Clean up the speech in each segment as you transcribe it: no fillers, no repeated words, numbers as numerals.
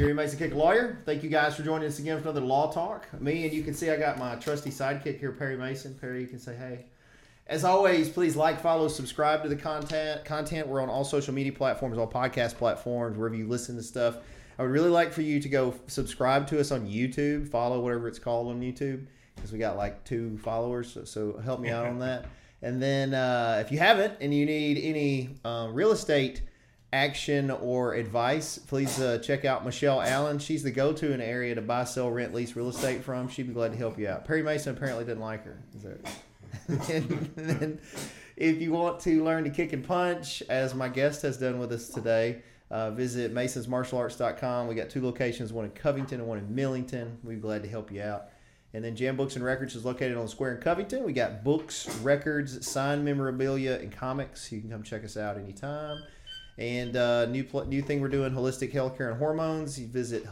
Jerry Mason Kick Lawyer. Thank you guys for joining us again for another Law Talk. Me, and you can see I got my trusty sidekick here, Perry Mason. Perry, you can say hey. As always, please like, follow, subscribe to the content. We're on all social media platforms, all podcast platforms, wherever you listen to stuff. I would really like for you to go subscribe to us on YouTube, follow whatever it's called on YouTube, because we got like 2 followers, so help me out on that. And then if you haven't and you need any real estate action or advice, please check out Michelle Allen. She's the go-to in the area to buy, sell, rent, lease real estate from. She'd be glad to help you out. Perry Mason apparently didn't like her. Is that and then if you want to learn to kick and punch, as my guest has done with us today, visit masonsmartialarts.com. We got 2 locations, one in Covington and one in Millington. We'd be glad to help you out. And then Jam Books and Records is located on the square in Covington. We got books, records, signed memorabilia, and comics. You can come check us out anytime. And new thing we're doing, Holistic Healthcare and Hormones. You visit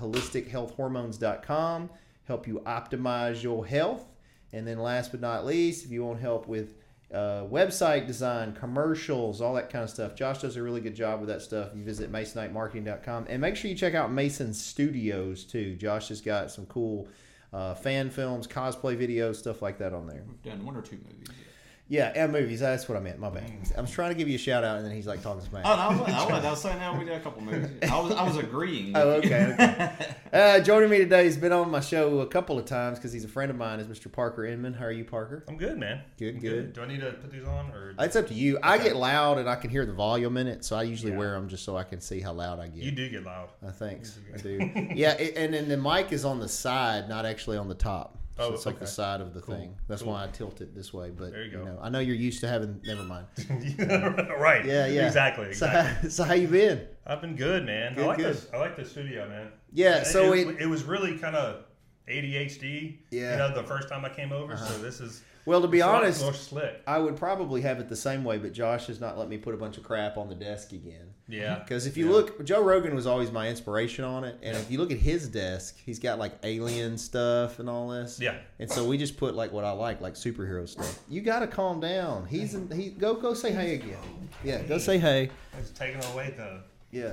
holistichealthhormones.com. Help you optimize your health. And then last but not least, if you want help with website design, commercials, all that kind of stuff, Josh does a really good job with that stuff. You visit masonitemarketing.com. And make sure you check out Mason Studios, too. Josh has got some cool fan films, cosplay videos, stuff like that on there. We've done 1 or 2 movies. Yeah, and movies. That's what I meant. My bad. I was trying to give you a shout out, and then he's like talking smack. Oh, no, I was saying that we did a couple movies. I was agreeing. Oh, okay. Joining me today, he's been on my show a couple of times because he's a friend of mine, is Mr. Parker Inman. How are you, Parker? I'm good, man. Good. Do I need to put these on? Or It's up to you. Okay. I get loud, and I can hear the volume in it, so I usually wear them just so I can see how loud I get. You do get loud. Thanks. I do. Yeah, and then the mic is on the side, not actually on the top. So it's like the side of the thing. That's why I tilt it this way. But there you go. I know you're used to having. Never mind. Right. Yeah. Exactly. So how you been? I've been good, man. Good, I like the studio, man. Yeah. So it was really kind of ADHD. Yeah. The first time I came over. So this is. Well, to be honest, more slick. I would probably have it the same way, but Josh has not let me put a bunch of crap on the desk again. Yeah. Because if you look, Joe Rogan was always my inspiration on it, and if you look at his desk, he's got like alien stuff and all this. Yeah. And so we just put like what I like superhero stuff. You got to calm down. Go say hey again. Yeah, go say hey. It's taking away the. Yeah.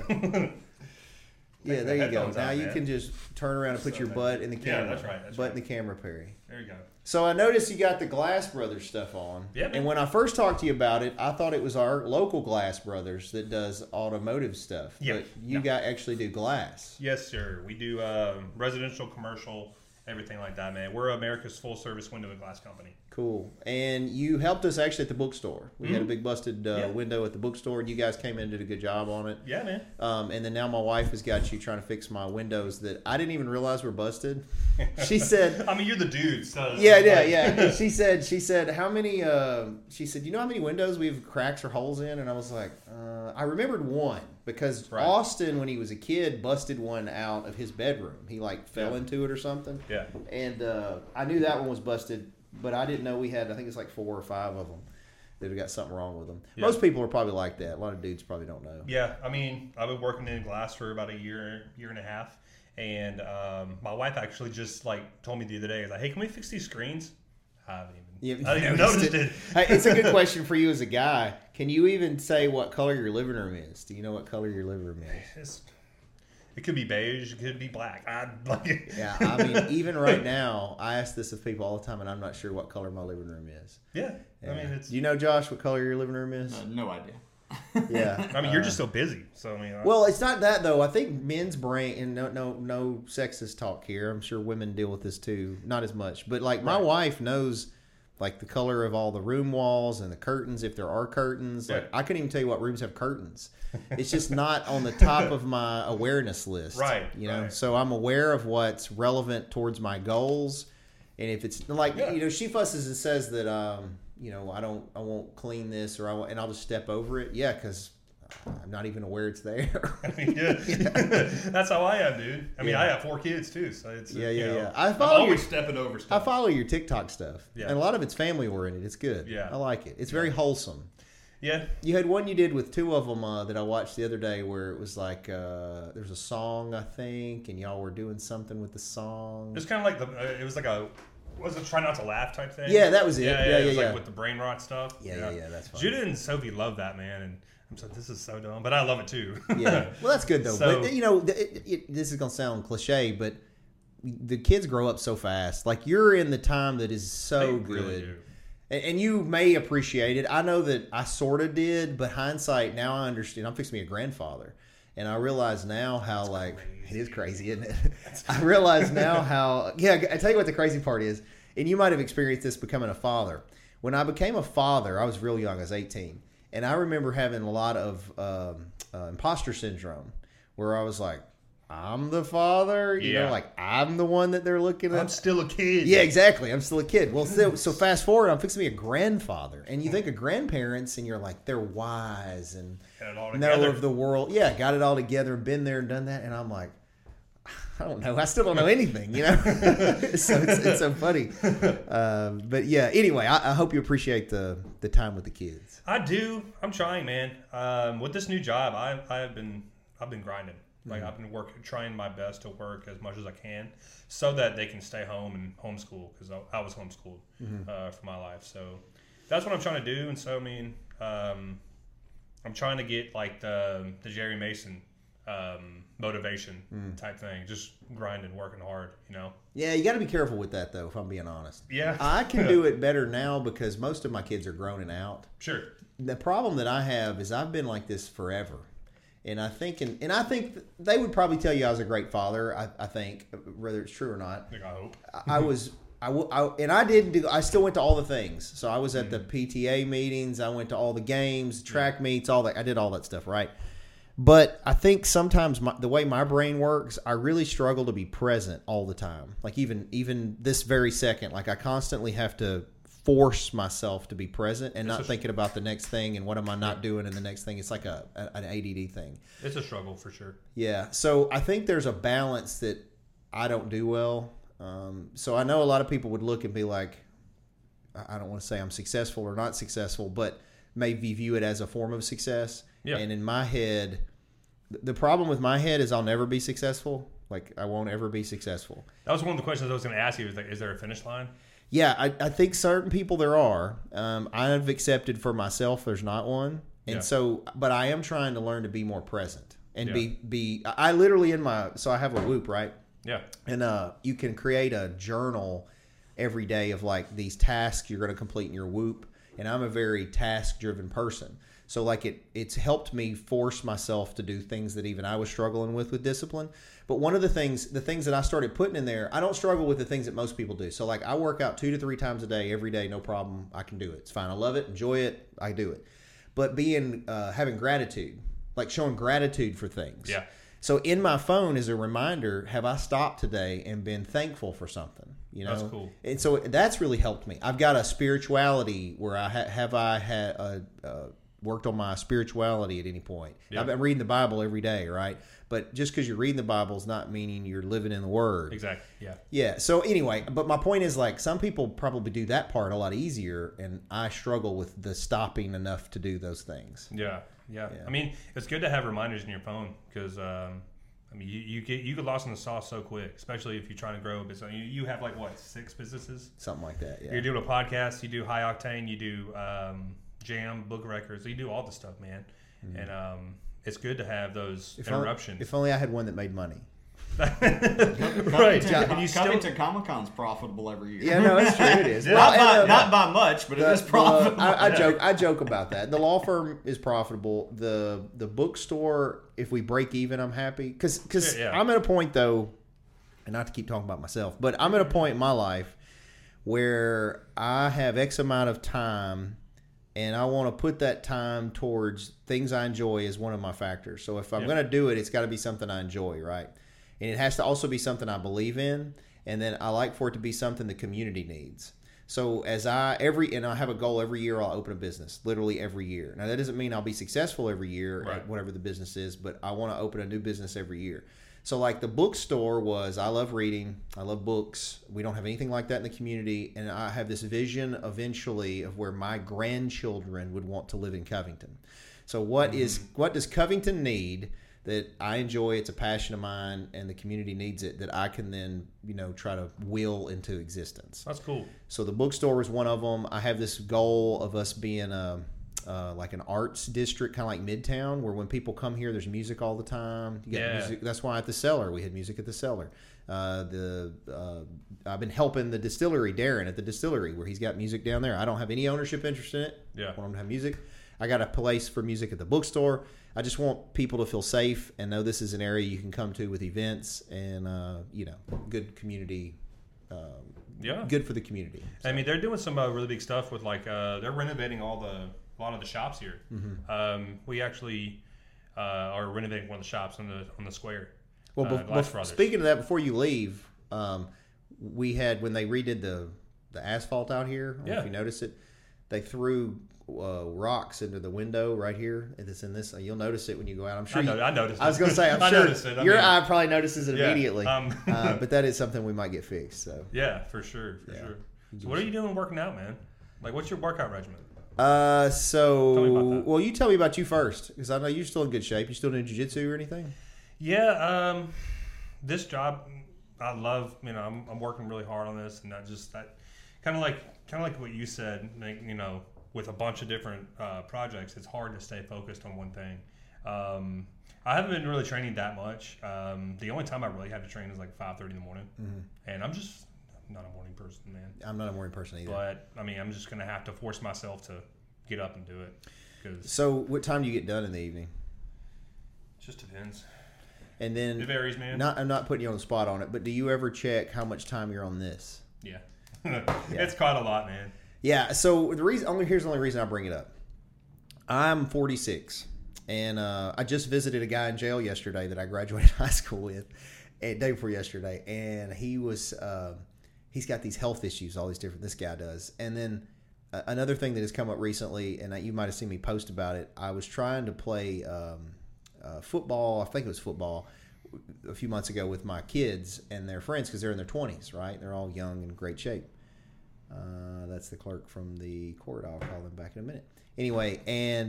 Yeah, there you go. Now you can just turn around and put your butt in the camera. Yeah, that's right. In the camera, Perry. There you go. So I noticed you got the Glass Brothers stuff on. Yeah. And when I first talked to you about it, I thought it was our local Glass Brothers that does automotive stuff. Yeah. But you guys actually do glass. Yes, sir. We do residential, commercial, everything like that, man. We're America's full-service window and glass company. Cool. And you helped us actually at the bookstore. We had a big busted window at the bookstore, and you guys came in and did a good job on it. Yeah, man. And then now my wife has got you trying to fix my windows that I didn't even realize were busted. She said... I mean, you're the dude, so... Yeah. And she said, how many... she said, you know how many windows we have cracks or holes in? And I was like, I remembered one. Because Austin, when he was a kid, busted one out of his bedroom. He fell into it or something. Yeah. And I knew that one was busted, but I didn't know we had, I think it's like 4 or 5 of them that have got something wrong with them. Yeah. Most people are probably like that. A lot of dudes probably don't know. Yeah. I mean, I've been working in glass for about a year and a half. And my wife actually just told me the other day, hey, can we fix these screens? I didn't even notice it. Hey, it's a good question for you as a guy. Can you even say what color your living room is? Do you know what color your living room is? It could be beige. It could be black. Yeah, I mean, even right now, I ask this of people all the time, and I'm not sure what color my living room is. Yeah. I mean, it's... Do you know, Josh, what color your living room is? No idea. Yeah. I mean, you're just so busy. So I mean, well, it's not that though. I think men's brain, and no sexist talk here. I'm sure women deal with this too, not as much. But my wife knows the color of all the room walls and the curtains, if there are curtains. I couldn't even tell you what rooms have curtains. It's just not on the top of my awareness list. Right. Right. So I'm aware of what's relevant towards my goals, and if it's she fusses and says that I won't clean this and I'll just step over it. Yeah, because I'm not even aware it's there. I mean, that's how I am, dude. I mean, I have 4 kids too, so it's yeah. I'm always stepping over stuff. I follow your TikTok stuff, and a lot of it's family oriented. It's good. Yeah, I like it. It's very wholesome. Yeah. You had one you did with 2 of them that I watched the other day where it was there's a song, I think, and y'all were doing something with the song. It's kind of it was was it Try Not to Laugh type thing? Yeah, that was it. Yeah. It was with the brain rot stuff. Yeah, that's fine. Judah and Sophie love that, man. And I'm like, this is so dumb, but I love it too. Yeah. Well, that's good though. So, but this is gonna sound cliche, but the kids grow up so fast. Like you're in the time that is so they good. really do. And you may appreciate it. I know that I sort of did, but hindsight, now I understand. I'm fixing to be a grandfather. And I realize now how, it is crazy, isn't it? I realize now how, I tell you what the crazy part is, and you might have experienced this becoming a father. When I became a father, I was real young, I was 18. And I remember having a lot of imposter syndrome where I was like, I'm the father, you know, like I'm the one that they're looking at. I'm still a kid. Yeah, exactly. I'm still a kid. Well, so fast forward, I'm fixing to be a grandfather. And you think of grandparents and you're like, they're wise and know of the world. Yeah, got it all together, been there and done that. And I'm like, I don't know. I still don't know anything, you know? So it's so funny. But yeah, anyway, I hope you appreciate the time with the kids. I do. I'm trying, man. With this new job, I've been grinding. Like I've been trying my best to work as much as I can, so that they can stay home and homeschool, because I was homeschooled for my life. So that's what I'm trying to do. And so I mean, I'm trying to get like the Jerry Mason motivation type thing, just grinding, working hard. You know. Yeah, you got to be careful with that though. If I'm being honest. Yeah. I can do it better now because most of my kids are grown and out. Sure. The problem that I have is I've been like this forever. And I think, I think they would probably tell you I was a great father. I think, whether it's true or not. I hope. I still went to all the things. So I was at the PTA meetings. I went to all the games, track meets, all that. I did all that stuff, right? But I think sometimes the way my brain works, I really struggle to be present all the time. Like even this very second, like I constantly have to force myself to be present and not thinking about the next thing and what am I not doing in the next thing. It's like an ADD thing. It's a struggle for sure. Yeah. So I think there's a balance that I don't do well. So I know a lot of people would look and be like, I don't want to say I'm successful or not successful, but maybe view it as a form of success. Yeah. And in my head, the problem with my head is I'll never be successful. Like I won't ever be successful. That was one of the questions I was going to ask you. Is there a finish line? Yeah, I think certain people there are. I've accepted for myself there's not one. And so, but I am trying to learn to be more present and I literally so I have a Whoop, right? Yeah. And you can create a journal every day of like these tasks you're going to complete in your Whoop. And I'm a very task driven person. So like it's helped me force myself to do things that even I was struggling with discipline. But one of the things that I started putting in there, I don't struggle with the things that most people do. So like I work out 2 to 3 times a day, every day, no problem. I can do it. It's fine. I love it, enjoy it. I do it. But having gratitude, like showing gratitude for things. Yeah. So in my phone is a reminder, have I stopped today and been thankful for something? You know? That's cool. And so that's really helped me. I've got a spirituality where worked on my spirituality at any point. Yep. I've been reading the Bible every day, right? But just because you're reading the Bible is not meaning you're living in the Word. Exactly, yeah. Yeah, so anyway, but my point is like some people probably do that part a lot easier, and I struggle with the stopping enough to do those things. Yeah. I mean, it's good to have reminders in your phone because, you get lost in the sauce so quick, especially if you're trying to grow a business. You have like, 6 businesses? Something like that, yeah. You're doing a podcast, you do High Octane, you do Jam, Book Records, you do all this stuff, man. Mm-hmm. And it's good to have those interruptions. If only I had one that made money. Right. Covington Comic-Con's profitable every year. Yeah, no, it's true. It is. Not by much, but it is profitable. I joke about that. The law firm is profitable. The bookstore, if we break even, I'm happy. Because I'm at a point, though, and not to keep talking about myself, but I'm at a point in my life where I have X amount of time and I want to put that time towards things I enjoy as one of my factors. So if I'm going to do it, it's got to be something I enjoy, right? And it has to also be something I believe in. And then I like for it to be something the community needs. So and I have a goal every year, I'll open a business, literally every year. Now that doesn't mean I'll be successful every year at whatever the business is, but I want to open a new business every year. So like the bookstore I love reading, I love books. We don't have anything like that in the community. And I have this vision eventually of where my grandchildren would want to live in Covington. So what does Covington need that I enjoy? It's a passion of mine and the community needs it that I can then, try to will into existence. That's cool. So the bookstore is one of them. I have this goal of us being like an arts district, kind of like Midtown, where when people come here, there's music all the time. You got music. That's why at the Cellar we had music at the Cellar. I've been helping the distillery, Darren at the distillery, where he's got music down there. I don't have any ownership interest in it. Yeah, I want them to have music. I got a place for music at the bookstore. I just want people to feel safe and know this is an area you can come to with events and good community. Good for the community. So. I mean, they're doing some really big stuff with they're renovating a lot of the shops here. Mm-hmm. We actually are renovating one of the shops on the square. Well, speaking of that, before you leave, we had when they redid the asphalt out here. I don't know if you noticed it, they threw rocks into the window right here. It's in this. You'll notice it when you go out. I'm sure. I noticed. I was going to say. I'm I sure noticed it. Your eye probably notices it immediately. Yeah, but that is something we might get fixed. So yeah, for sure. So what are you doing working out, man? Like, what's your workout regimen? Well, you tell me about you first, because I know you're still in good shape. You still doing jiu-jitsu or anything? Yeah. This job, I love. I'm working really hard on this, and that kind of like what you said. With a bunch of different projects, it's hard to stay focused on one thing. I haven't been really training that much. The only time I really have to train is like 5:30 in the morning, and I'm just not a morning person, man. I'm not a morning person either. But I'm just gonna have to force myself to get up and do it. So, what time do you get done in the evening? It just depends. And then it varies, man. I'm not putting you on the spot on it, but do you ever check how much time you're on this? Yeah. It's quite a lot, man. Yeah. So here's the only reason I bring it up. I'm 46, and I just visited a guy in jail yesterday that I graduated high school with, day before yesterday, and he was he's got these health issues, all these different. This guy does, and then another thing that has come up recently, and you might have seen me post about it. I was trying to play football. I think it was football a few months ago with my kids and their friends because they're in their 20s, right? They're all young and in great shape. That's the clerk from the court. I'll call them back in a minute. Anyway,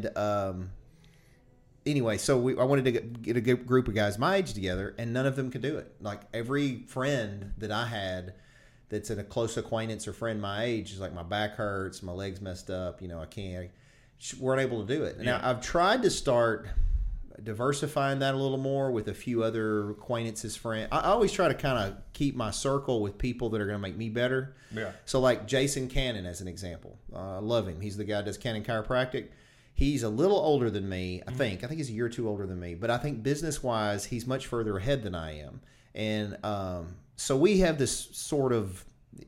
so I wanted to get a good group of guys my age together, and none of them could do it. Like every friend that I had that's in a close acquaintance or friend my age is like, my back hurts, my legs messed up, I can't, weren't able to do it. Now I've tried to start diversifying that a little more with a few other acquaintances, friends. I always try to kind of keep my circle with people that are going to make me better. Yeah. So like Jason Cannon as an example. I love him. He's the guy that does Cannon Chiropractic. He's a little older than me, I think. I think he's a year or two older than me. But I think business-wise, he's much further ahead than I am. And so we have this sort of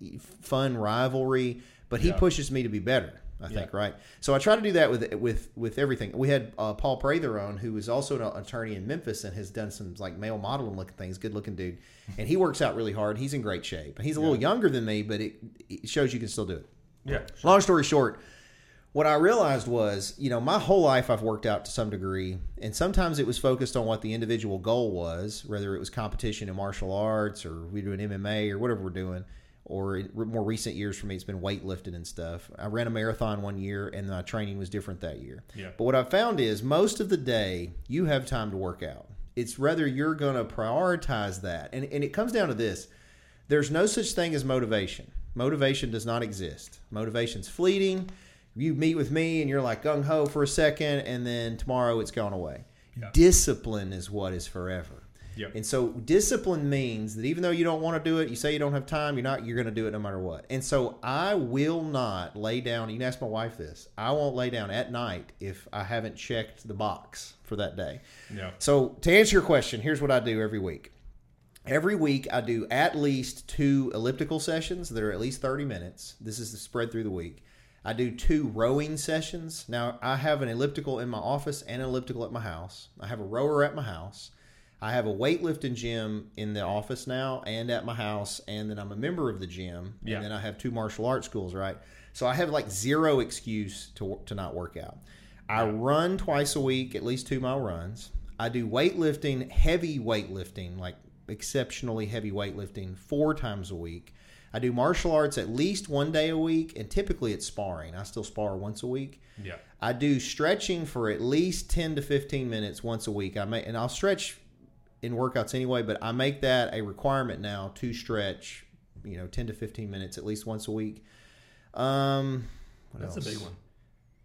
fun rivalry, but he pushes me to be better. I think, right? So I try to do that with everything. We had Paul Prather on, who is also an attorney in Memphis and has done some like male modeling looking things, good looking dude. And he works out really hard. He's in great shape. He's a little younger than me, but it shows you can still do it. Yeah. Sure. Long story short, what I realized was, my whole life I've worked out to some degree, and sometimes it was focused on what the individual goal was, whether it was competition in martial arts or we do an MMA or whatever we're doing. Or in more recent years for me, it's been weightlifting and stuff. I ran a marathon one year, and my training was different that year. Yeah. But what I've found is most of the day, you have time to work out. It's whether you're going to prioritize that. And it comes down to this. There's no such thing as motivation. Motivation does not exist. Motivation's fleeting. You meet with me, and you're like gung-ho for a second, and then tomorrow it's gone away. Yeah. Discipline is what is forever. Yep. And so discipline means that even though you don't want to do it, you say you don't have time, you're going to do it no matter what. And so I will not lay down. You can ask my wife this. I won't lay down at night if I haven't checked the box for that day. Yeah. So to answer your question, here's what I do every week. Every week I do at least 2 elliptical sessions that are at least 30 minutes. This is spread through the week. I do 2 rowing sessions. Now I have an elliptical in my office and an elliptical at my house. I have a rower at my house. I have a weightlifting gym in the office now and at my house, and then I'm a member of the gym, and then I have 2 martial arts schools, right? So I have like zero excuse to not work out. I run twice a week, at least 2-mile runs. I do weightlifting, heavy weightlifting, like exceptionally heavy weightlifting, 4 times a week. I do martial arts at least 1 day a week, and typically it's sparring. I still spar once a week. Yeah. I do stretching for at least 10 to 15 minutes once a week. I'll stretch in workouts anyway, but I make that a requirement now to stretch, 10 to 15 minutes at least once a week. What That's else? a big one.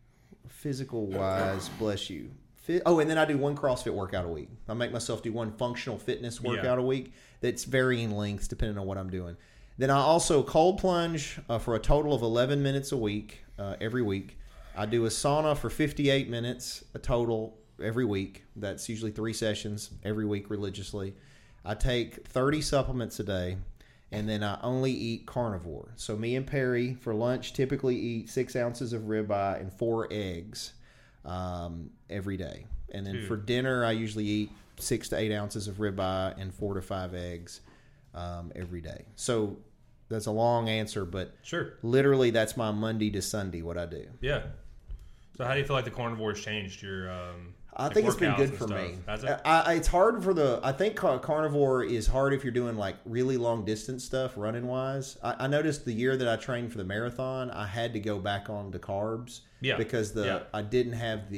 physical wise, bless you. And then I do one CrossFit workout a week. I make myself do one functional fitness workout a week that's varying lengths depending on what I'm doing. Then I also cold plunge for a total of 11 minutes a week, every week. I do a sauna for 58 minutes, a total every week. That's usually 3 sessions every week religiously. I take 30 supplements a day, and then I only eat carnivore. So me and Perry for lunch typically eat 6 ounces of ribeye and 4 eggs every day. And then for dinner, I usually eat 6 to 8 ounces of ribeye and 4 to 5 eggs every day. So that's a long answer, but literally that's my Monday to Sunday what I do. Yeah. So how do you feel like the carnivore has changed your I think it's been good for me. Has it? It's hard I think carnivore is hard if you're doing like really long distance stuff running wise. I noticed the year that I trained for the marathon, I had to go back on to carbs because I didn't have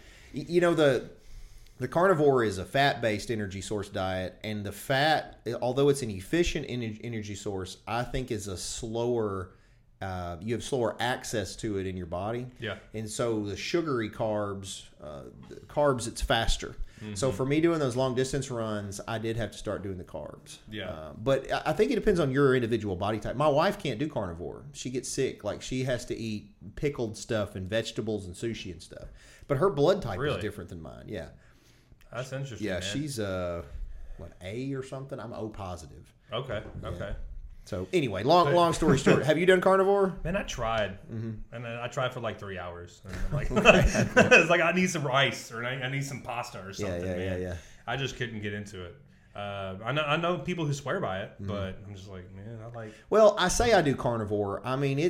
the carnivore is a fat-based energy source diet, and the fat, although it's an efficient energy source, I think is a slower you have slower access to it in your body. Yeah. And so the sugary carbs, it's faster. Mm-hmm. So for me doing those long distance runs, I did have to start doing the carbs. Yeah. But I think it depends on your individual body type. My wife can't do carnivore. She gets sick. Like she has to eat pickled stuff and vegetables and sushi and stuff. But her blood type is different than mine. Yeah. That's interesting. Yeah. Man. She's A or something. I'm O positive. Okay. Yeah. Okay. So anyway, long story short, have you done carnivore? Man, I tried, and I tried for like 3 hours. And I'm like, it's like I need some rice or I need some pasta or something. Yeah. I just couldn't get into it. I know people who swear by it, but I'm just like, man, I like. Well, I say I do carnivore. I mean,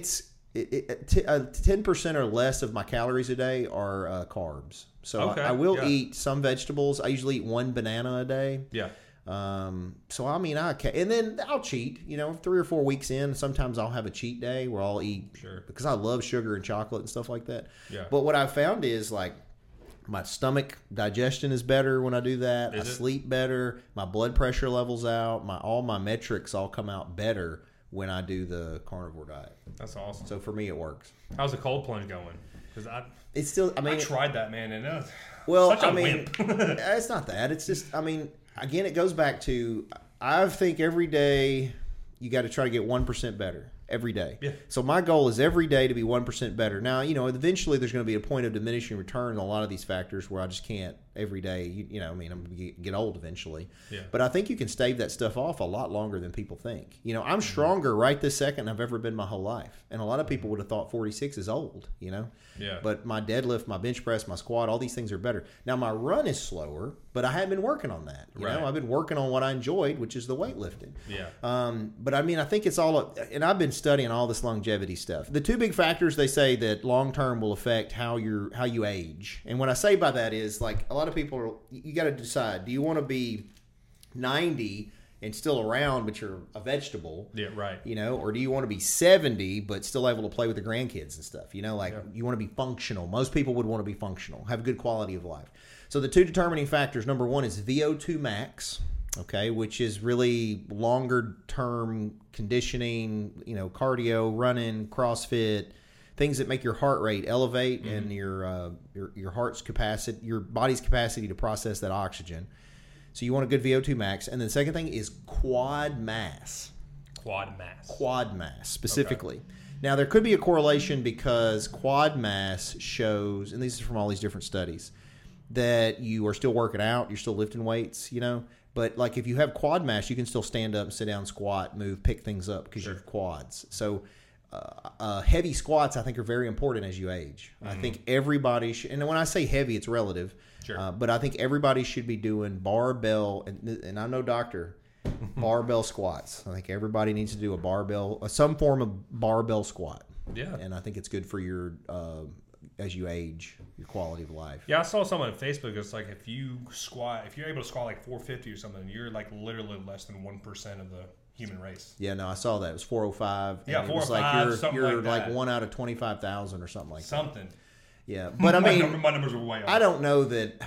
10% or less of my calories a day are carbs. So I will eat some vegetables. I usually eat 1 banana a day. Yeah. So I mean, and then I'll cheat, 3 or 4 weeks in, sometimes I'll have a cheat day where I'll eat because I love sugar and chocolate and stuff like that. Yeah. But what I've found is like my stomach digestion is better when I do that. I sleep better. My blood pressure levels out. All my metrics all come out better when I do the carnivore diet. That's awesome. So for me, it works. How's the cold plunge going? Because I tried that, man, and such a wimp. It's not that. It's just, again, it goes back to, I think every day you got to try to get 1% better every day. Yeah. So my goal is every day to be 1% better. Now, eventually there's going to be a point of diminishing return on a lot of these factors where I just can't every day. I'm going to get old eventually. Yeah. But I think you can stave that stuff off a lot longer than people think. I'm stronger right this second than I've ever been my whole life. And a lot of people would have thought 46 is old, Yeah. But my deadlift, my bench press, my squat, all these things are better. Now my run is slower, but I have been working on that. You know, I've been working on what I enjoyed, which is the weightlifting. Yeah. But I think it's all, and I've been studying all this longevity stuff. The 2 big factors they say that long term will affect how you age. And what I say by that is like a lot of people you got to decide, do you want to be 90 and still around but you're a vegetable? Yeah, right. Or do you want to be 70 but still able to play with the grandkids and stuff? You want to be functional. Most people would want to be functional, have good quality of life. So the 2 determining factors, number 1 is VO2 max, okay, which is really longer term conditioning, cardio, running, CrossFit, things that make your heart rate elevate and your heart's capacity, your body's capacity to process that oxygen. So you want a good VO2 max. And then the second thing is quad mass. Quad mass, specifically. Okay. Now, there could be a correlation because quad mass shows, and these are from all these different studies, that you are still working out, you're still lifting weights, But like if you have quad mass, you can still stand up, sit down, squat, move, pick things up because you have quads. So heavy squats, I think, are very important as you age. I think everybody should, and when I say heavy, it's relative. Sure. But I think everybody should be doing barbell, and I'm no doctor, barbell squats. I think everybody needs to do some form of barbell squat. Yeah. And I think it's good for your, as you age, your quality of life. Yeah, I saw someone on Facebook. It's like if you're able to squat like 450 or something, you're like literally less than 1% of the human race. Yeah, no, I saw that. It was 405. Yeah, 405. You're like 1 out of 25,000 or something like that. Something. Yeah, but I mean, my numbers are way off. I don't know that.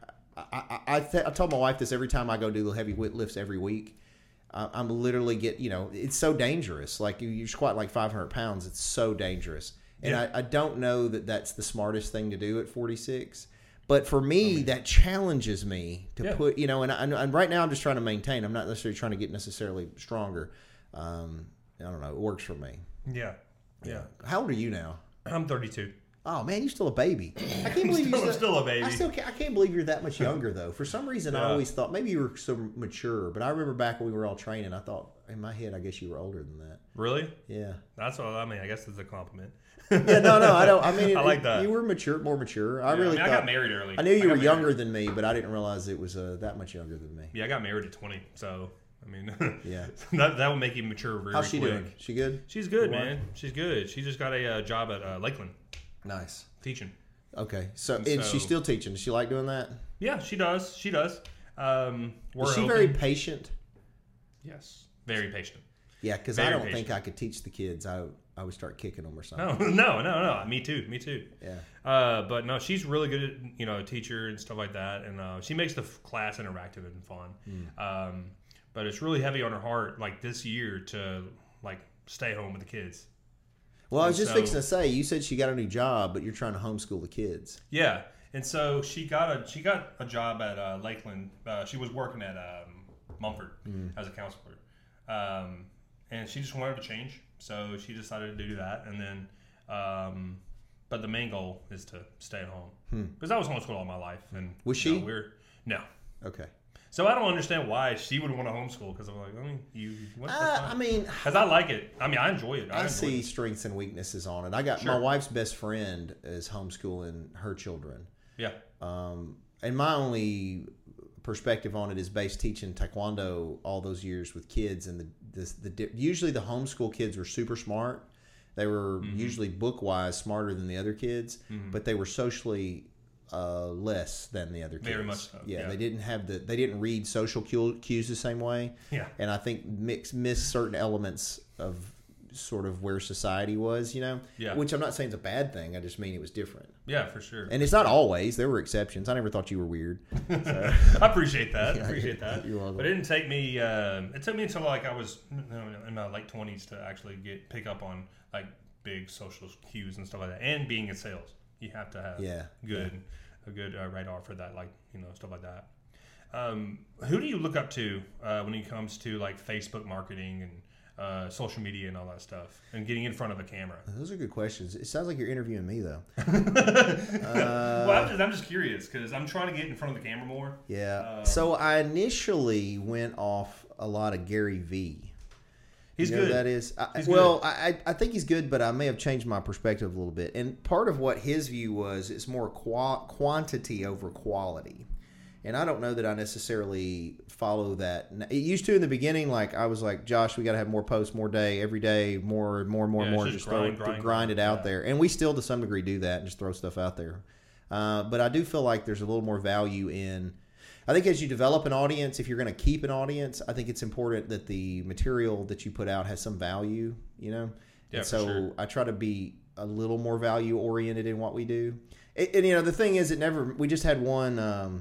I tell my wife this every time I go do the heavy lifts every week. I'm literally it's so dangerous. Like you squat like 500 pounds. It's so dangerous. And I don't know that that's the smartest thing to do at 46. But for me, that challenges me to put, and right now I'm just trying to maintain. I'm not necessarily trying to get necessarily stronger. I don't know. It works for me. Yeah. Yeah. How old are you now? I'm 32. Oh man, you're still a baby. I can't believe you're still a baby. I can't believe you're that much younger though. For some reason, I always thought maybe you were so mature. But I remember back when we were all training, I thought in my head, I guess you were older than that. Really? Yeah. That's what I mean. I guess it's a compliment. Yeah, no, I don't. I mean, I like that. You were more mature. I thought, got married early. I knew you were younger than me, but I didn't realize it was that much younger than me. Yeah, I got married at 20. So I mean, yeah, that would make you mature very quick. How's she doing? She good? She's good, man. She's good. She just got a job at Lakeland. Nice. Teaching. Okay, so she's still teaching. Does she like doing that? Yeah, she does. She does. Is she very patient? Yes, very patient. Yeah, because I don't think I could teach the kids. I would start kicking them or something. No. Me too. Yeah. But no, she's really good at a teacher and stuff like that, and she makes the class interactive and fun. But it's really heavy on her heart, like this year, to like stay home with the kids. Well, I was just fixing to say, you said she got a new job, but you're trying to homeschool the kids. Yeah, and so she got a job at Lakeland. She was working at Mumford as a counselor, and she just wanted to change, so she decided to do that. And then, but the main goal is to stay at home because I was homeschooled all my life. And was she? No. Okay. So I don't understand why she would want to homeschool because I'm like, because I like it. I mean, I enjoy it. I see strengths and weaknesses on it. I got my wife's best friend is homeschooling her children. Yeah. And my only perspective on it is based teaching taekwondo all those years with kids, and usually the homeschool kids were super smart. They were usually book wise smarter than the other kids, but they were socially less than the other kids. Very much so. Yeah, they didn't read social cues the same way. Yeah, and I think missed certain elements of sort of where society was. Yeah, which I'm not saying is a bad thing. I just mean it was different. Yeah, for sure. And it's not always. There were exceptions. I never thought you were weird. So. I appreciate that. You're welcome. But it didn't take me. It took me until like I was in my late 20s to actually pick up on like big social cues and stuff like that. And being in sales, you have to have a good radar for that, like stuff like that. Who do you look up to when it comes to like Facebook marketing and social media and all that stuff, and getting in front of a camera? Those are good questions. It sounds like you're interviewing me, though. Well, I'm just curious because I'm trying to get in front of the camera more. Yeah. So I initially went off a lot of Gary Vee. He's good. That is. Good. I think he's good, but I may have changed my perspective a little bit. And part of what his view was is more quantity over quality. And I don't know that I necessarily follow that. It used to in the beginning, like I was like, Josh, we got to have more posts, more day, every day, more, just grind it out there. And we still, to some degree, do that and just throw stuff out there. But I do feel like there's a little more value in. I think as you develop an audience, if you're going to keep an audience, I think it's important that the material that you put out has some value. Yeah. And so sure. I try to be a little more value oriented in what we do. And the thing is, we just had one.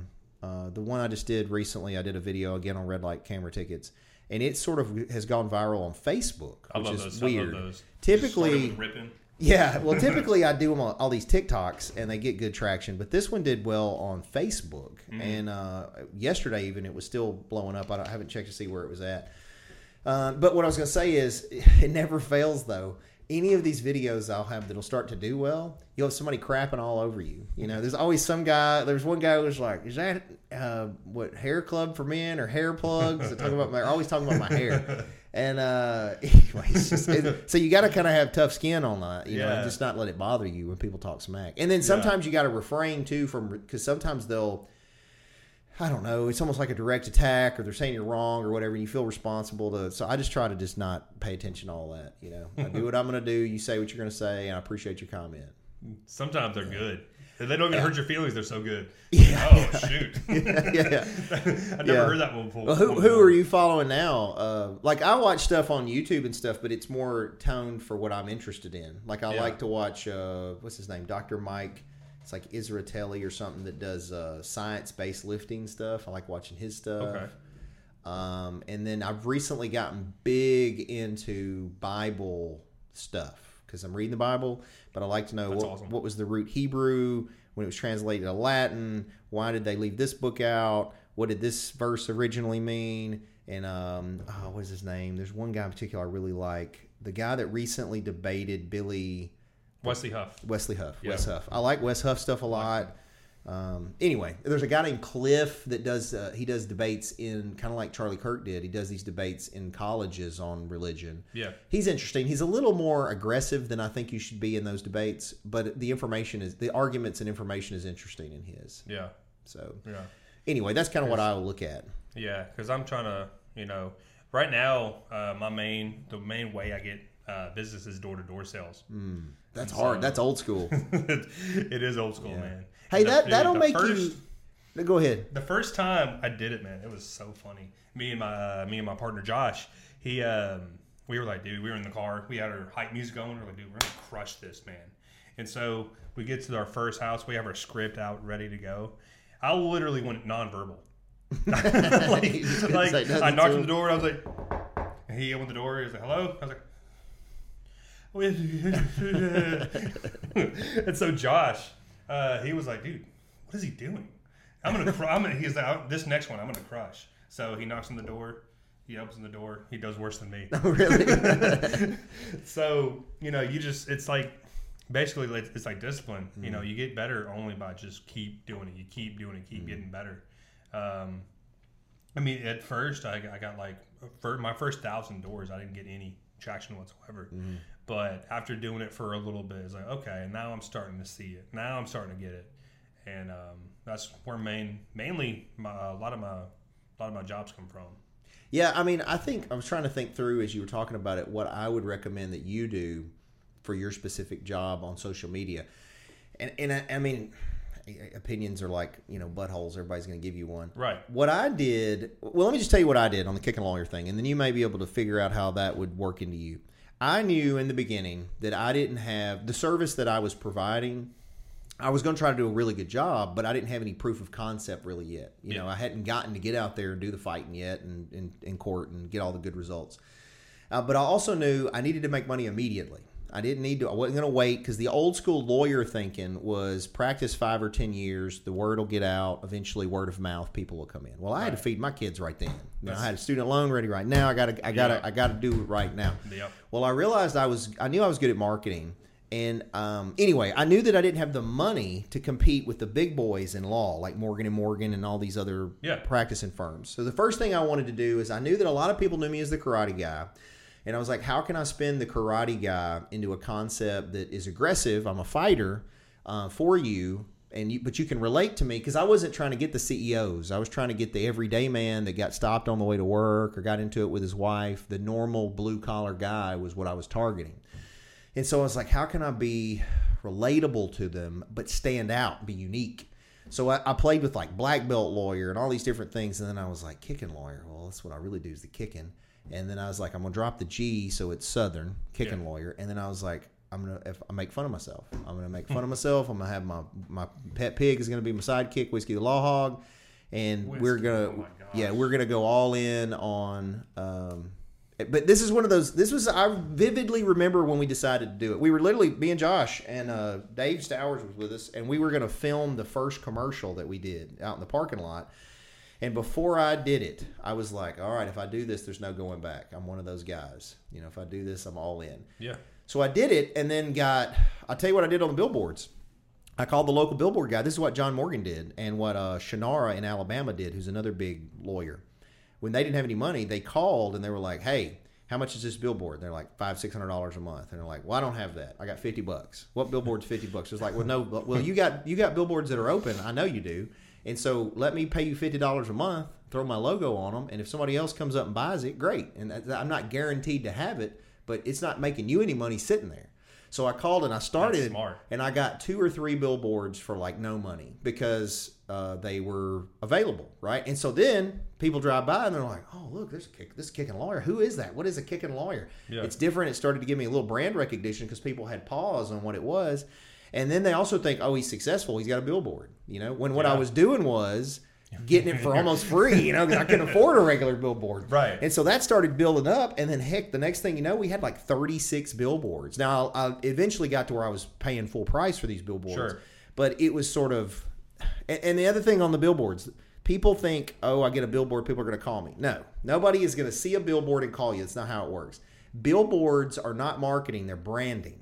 The one I just did recently, I did a video again on red light camera tickets, and it sort of has gone viral on Facebook, which is weird. I love those. Typically, typically I do them on all these TikToks, and they get good traction. But this one did well on Facebook, and yesterday even it was still blowing up. I haven't checked to see where it was at. But what I was going to say is, it never fails though. Any of these videos I'll have that'll start to do well, you'll have somebody crapping all over you. There's always some guy. There's one guy who was like, "Is that hair club for men or hair plugs?" They're always talking about my hair. And anyways, so you got to kind of have tough skin on that, and just not let it bother you when people talk smack. And then sometimes you got to refrain too because sometimes they'll. I don't know. It's almost like a direct attack, or they're saying you're wrong, or whatever. And you feel responsible to. So I just try to just not pay attention to all that. I do what I'm going to do. You say what you're going to say, and I appreciate your comment. Sometimes they're good. They don't even hurt your feelings. They're so good. Yeah. Oh shoot. Yeah. I never heard that one before. Well, who are you following now? Like I watch stuff on YouTube and stuff, but it's more toned for what I'm interested in. Like I like to watch. What's his name? Dr. Mike. It's like Israeli or something that does science-based lifting stuff. I like watching his stuff. Okay. And then I've recently gotten big into Bible stuff because I'm reading the Bible, but I like to know That's awesome. what was the root Hebrew when it was translated to Latin. Why did they leave this book out? What did this verse originally mean? And what is his name? There's one guy in particular I really like. The guy that recently debated Wesley Huff. Yeah. Wes Huff. I like Wes Huff stuff a lot. Anyway, there's a guy named Cliff that does debates in kind of like Charlie Kirk did. He does these debates in colleges on religion. Yeah. He's interesting. He's a little more aggressive than I think you should be in those debates, but the arguments and information is interesting in his. Yeah. So Yeah. anyway, that's kind of what I will look at. Yeah, because I'm trying to, right now, the main way I get business is door-to-door sales. That's hard. That's old school. It is old school, man. Hey, And that'll the make first, you. Go ahead. The first time I did it, man, it was so funny. Me and my partner Josh, we were like, dude, we were in the car, we had our hype music going. We're like, dude, we're gonna crush this, man. And so we get to our first house, we have our script out, ready to go. I literally went nonverbal. I knocked on the door. I was like, and he opened the door. He was like, hello. I was like, and so Josh, he was like, dude, what is he doing? He's like, this next one, I'm gonna crush. So he knocks on the door. He opens the door. He does worse than me. Oh, really? So it's like basically it's like discipline. Mm-hmm. You get better only by just keep doing it. You keep doing it, keep getting better. At first I got for my first 1,000 doors, I didn't get any traction whatsoever. Mm-hmm. But after doing it for a little bit, it's like, okay, now I'm starting to see it. Now I'm starting to get it, and that's where mainly a lot of my jobs come from. Yeah, I think I was trying to think through as you were talking about it, what I would recommend that you do for your specific job on social media, and opinions are like buttholes. Everybody's going to give you one. Right. What I did. Well, let me just tell you what I did on the Kicking Lawyer thing, and then you may be able to figure out how that would work into you. I knew in the beginning that I didn't have the service that I was providing. I was going to try to do a really good job, but I didn't have any proof of concept really yet. I hadn't gotten to get out there and do the fighting yet and in court and get all the good results. But I also knew I needed to make money immediately. I wasn't going to wait, because the old school lawyer thinking was practice 5 or 10 years, the word will get out, eventually word of mouth, people will come in. Well, I had to feed my kids right then. I had a student loan ready right now. I got to do it right now. Yep. Well, I realized I knew I was good at marketing. And anyway, I knew that I didn't have the money to compete with the big boys in law, like Morgan & Morgan and all these other practicing firms. So the first thing I wanted to do is, I knew that a lot of people knew me as the karate guy. And I was like, how can I spin the karate guy into a concept that is aggressive? I'm a fighter for you, but you can relate to me, because I wasn't trying to get the CEOs. I was trying to get the everyday man that got stopped on the way to work or got into it with his wife. The normal blue-collar guy was what I was targeting. And so I was like, how can I be relatable to them but stand out, be unique? So I played with like black belt lawyer and all these different things. And then I was like, kicking lawyer. Well, that's what I really do, is the kicking. And then I was like, I'm going to drop the G so it's Southern, kicking lawyer. And then I was like, I make fun of myself. I'm going to make fun of myself. I'm going to have my pet pig is going to be my sidekick, Whiskey the Law Hog. And we're going to go all in on, but this is one of those, I vividly remember when we decided to do it. We were literally, me and Josh and Dave Stowers was with us, and we were going to film the first commercial that we did out in the parking lot. And before I did it, I was like, all right, if I do this, there's no going back. I'm one of those guys. If I do this, I'm all in. Yeah. So I did it, and then I'll tell you what I did on the billboards. I called the local billboard guy. This is what John Morgan did and what Shannara in Alabama did, who's another big lawyer. When they didn't have any money, they called and they were like, hey, how much is this billboard? And they're like, $500-$600 a month. And they're like, well, I don't have that. I got $50. What billboard's $50? It's like, well, no, well, you got billboards that are open. I know you do. And so let me pay you $50 a month, throw my logo on them, and if somebody else comes up and buys it, great. And I'm not guaranteed to have it, but it's not making you any money sitting there. So I called and I started, and I got 2 or 3 billboards for like no money because they were available, right? And so then people drive by and they're like, oh, look, this kicking lawyer. Who is that? What is a kicking lawyer? Yeah. It's different. It started to give me a little brand recognition because people had pause on what it was. And then they also think, oh, he's successful. He's got a billboard. When what I was doing was getting it for almost free, you know, because I couldn't afford a regular billboard. Right. And so that started building up. And then, heck, the next thing you know, we had like 36 billboards. Now, I eventually got to where I was paying full price for these billboards. Sure. But it was sort of, and the other thing on the billboards, people think, oh, I get a billboard, people are going to call me. No, nobody is going to see a billboard and call you. It's not how it works. Billboards are not marketing, they're branding.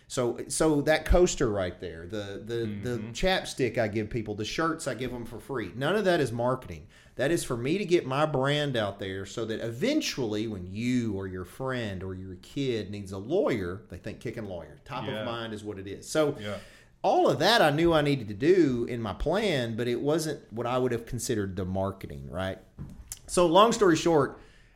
So that coaster right there, the chapstick I give people, the shirts I give them for free, none of that is marketing. That is for me to get my brand out there so that eventually when you or your friend or your kid needs a lawyer, they think Kicking Lawyer. Top of mind is what it is. So all of that I knew I needed to do in my plan, but it wasn't what I would have considered the marketing, right? So long story short,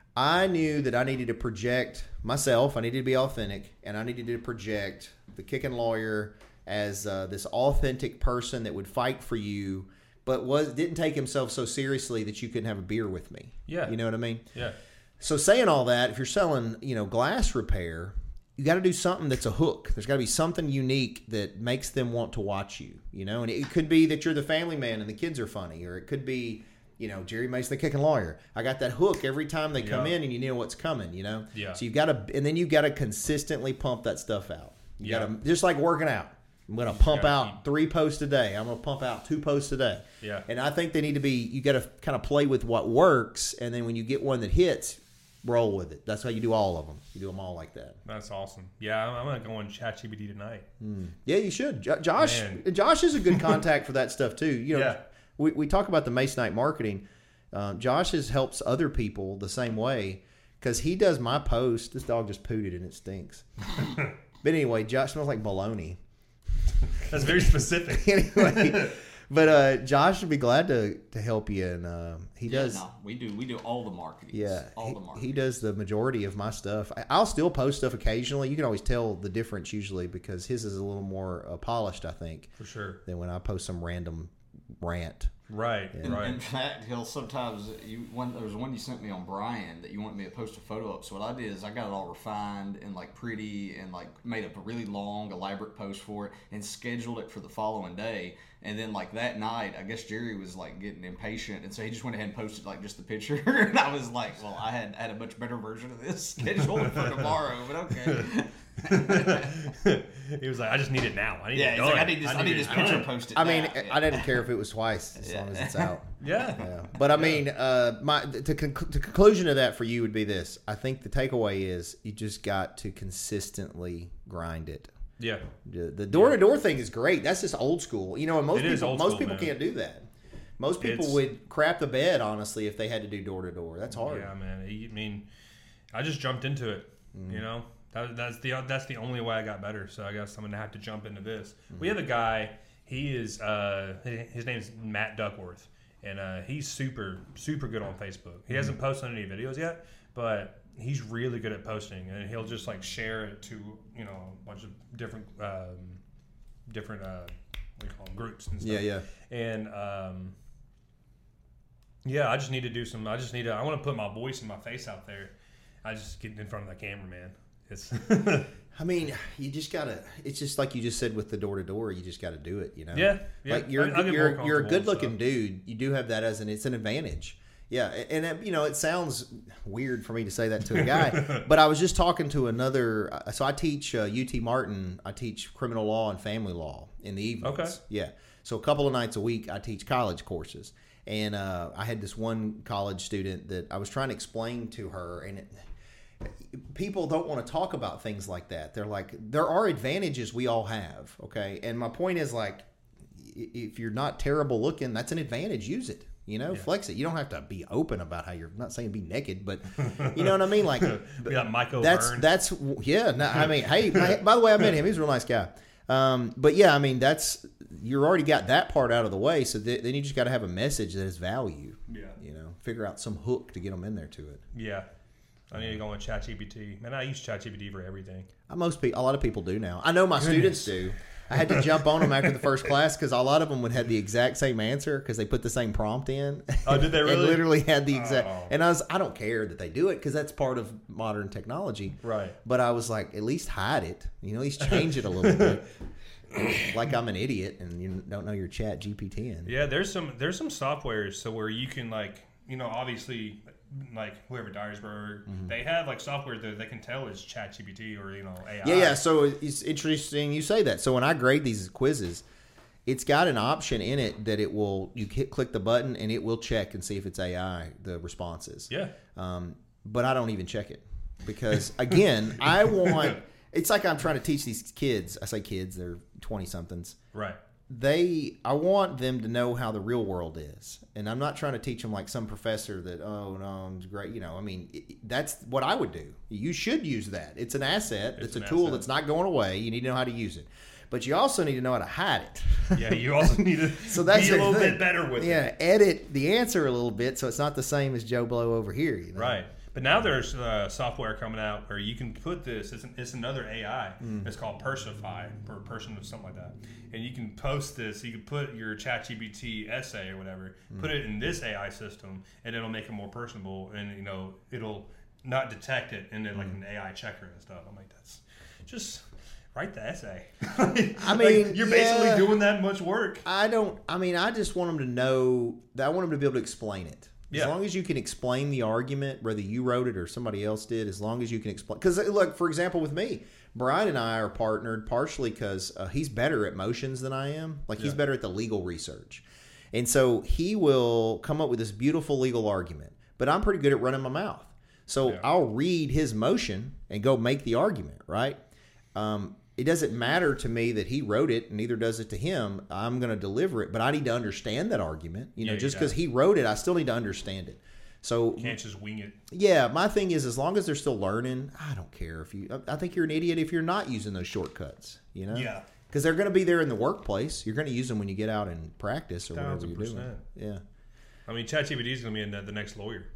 I knew that I needed to project myself. I needed to be authentic, and I needed to project the Kicking Lawyer as this authentic person that would fight for you, but didn't take himself so seriously that you couldn't have a beer with me. Yeah. You know what I mean? Yeah. So saying all that, if you're selling, glass repair, you got to do something that's a hook. There's got to be something unique that makes them want to watch you, and it could be that you're the family man and the kids are funny, or it could be, Jerry Mason, the Kicking Lawyer. I got that hook every time they come in, and you know what's coming, Yeah. So you got to consistently pump that stuff out. You got to, just like working out. I'm going to pump out 3 posts a day. I'm going to pump out 2 posts a day. Yeah. And I think they need to be, you got to kind of play with what works, and then when you get one that hits, roll with it. That's how you do all of them. You do them all like that. That's awesome. Yeah, I'm going to go on ChatGPT tonight. Yeah, you should. Josh is a good contact for that stuff too. We talk about the Masonite marketing. Josh helps other people the same way because he does my post. This dog just pooted and it stinks. But anyway, Josh smells like bologna. That's very specific. Anyway, but Josh would be glad to help you, and he does. No, we do all the marketing. Yeah, all the marketing. He does the majority of my stuff. I'll still post stuff occasionally. You can always tell the difference usually because his is a little more polished, I think, For sure. than when I post some random rant. Right, right. In fact, he'll sometimes there was one you sent me on Brian that you wanted me to post a photo of. So what I did is I got it all refined and like pretty and like made up a really long, elaborate post for it and scheduled it for the following day. And then like that night, I guess Jerry was like getting impatient, and so he just went ahead and posted like just the picture. And I was like, well, I had a much better version of this scheduled for tomorrow, but okay. He was like, I just need it now. I need it He's done. like, I need this picture posted. I mean, now. I didn't care if it was twice as long as it's out. Yeah. But I mean, the conclusion of that for you would be this. I think the takeaway is you just got to consistently grind it. Yeah. The door-to-door thing is great. That's just old school. And most school, people man. can't do that. Most people would crap the bed, honestly, if they had to do door-to-door. That's hard. Yeah, man. I mean, I just jumped into it, That's the only way I got better. So I guess I'm going to have to jump into this. We have a guy, he is, his name's Matt Duckworth, and he's super, super good on Facebook. He hasn't posted any videos yet, but he's really good at posting, and he'll just like share it to, a bunch of different what do you call them, groups and stuff. Yeah. And, I just need to do I want to put my voice and my face out there. I just get in front of the camera, man. It's I mean, you just gotta. It's just like you just said with the door to door. You just got to do it. Yeah. Like you're a good looking dude. You do have that it's an advantage. Yeah, and it sounds weird for me to say that to a guy, but I was just talking to another. So I teach UT Martin. I teach criminal law and family law in the evenings. Okay. Yeah. So a couple of nights a week, I teach college courses, and I had this one college student that I was trying to explain to her, and people don't want to talk about things like that. They're like, there are advantages we all have, okay? And my point is, like, if you're not terrible looking, that's an advantage. Use it, flex it. You don't have to be open about how you're not saying be naked, but you know what I mean? Like, Mike O'Byrne. I mean, hey, by the way, I met him. He's a real nice guy. But yeah, I mean, you're already got that part out of the way. So then you just got to have a message that has value. Yeah. Figure out some hook to get them in there to it. Yeah. I need to go on ChatGPT. Man, I use ChatGPT for everything. A lot of people do now. I know my students do. I had to jump on them after the first class because a lot of them would have the exact same answer because they put the same prompt in. Oh, did they really? And literally had the exact. Oh. And I don't care that they do it because that's part of modern technology. Right. But I was like, at least hide it. At least change it a little bit. like I'm an idiot and you don't know your Chat GPT. Yeah, there's some softwares so where you can obviously whoever Dyersburg, they have software that they can tell is ChatGPT or AI. Yeah. So it's interesting you say that. So when I grade these quizzes, it's got an option in it that it will click the button and it will check and see if it's AI, the responses. Yeah. But I don't even check it because again, it's like I'm trying to teach these kids. I say kids, they're 20 somethings. Right. I want them to know how the real world is, and I'm not trying to teach them like some professor that it's great. That's what I would do. You should use that. It's an asset. It's a tool that's not going away. You need to know how to use it, but you also need to know how to hide it. Yeah, you also need to so that's be a little bit better with it. Yeah, edit the answer a little bit so it's not the same as Joe Blow over here. Right. But now there's software coming out where you can put this. It's another AI. It's called Persify or Person or something like that. And you can post this. You can put your ChatGPT essay or whatever. Put it in this AI system, and it'll make it more personable. And it'll not detect it, and then like an AI checker and stuff. I'm like, that's just write the essay. I mean, you're basically doing that much work. I just want them to know that I want them to be able to explain it. As long as you can explain the argument, whether you wrote it or somebody else did, as long as you can explain. Because, look, for example, with me, Brian and I are partnered partially because he's better at motions than I am. He's better at the legal research. And so he will come up with this beautiful legal argument. But I'm pretty good at running my mouth. So I'll read his motion and go make the argument, right? It doesn't matter to me that he wrote it, and neither does it to him. I'm going to deliver it, but I need to understand that argument. Just because he wrote it, I still need to understand it. So you can't just wing it. Yeah, my thing is, as long as they're still learning, I don't care I think you're an idiot if you're not using those shortcuts. Yeah. Because they're going to be there in the workplace. You're going to use them when you get out and practice or whatever you're doing. Yeah. I mean, ChatGPT is going to be the next lawyer.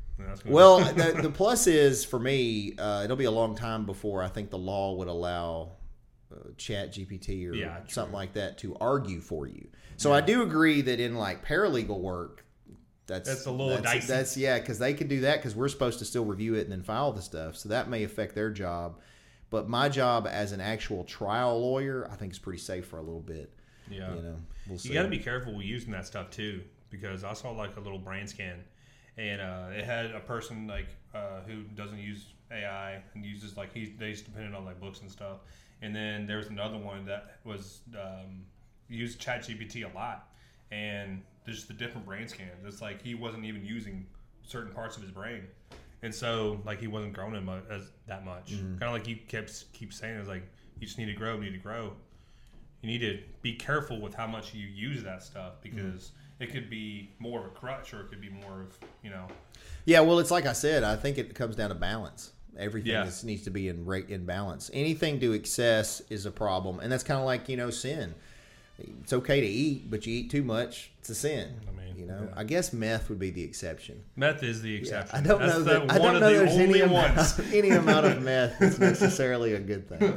The plus is for me, it'll be a long time before I think the law would allow Chat GPT or something like that to argue for you. So I do agree that in paralegal work, that's a little dicey. Because they can do that because we're supposed to still review it and then file the stuff. So that may affect their job. But my job as an actual trial lawyer, I think is pretty safe for a little bit. Yeah, we'll see. You got to be careful using that stuff too, because I saw a little brain scan, and it had a person who doesn't use AI and uses they just depended on books and stuff. And then there's another one that was used ChatGPT a lot, and there's the different brain scans. It's he wasn't even using certain parts of his brain, and so he wasn't growing that much. Kind of like you keep saying, it's you just need to grow. You need to be careful with how much you use that stuff because it could be more of a crutch or it could be more of Yeah, well, it's like I said. I think it comes down to balance. Everything needs to be in balance. Anything to excess is a problem, and that's kind of like sin. It's okay to eat, but you eat too much, it's a sin. I guess meth would be the exception. Meth is the exception. I don't know there's any amount of meth that's necessarily a good thing.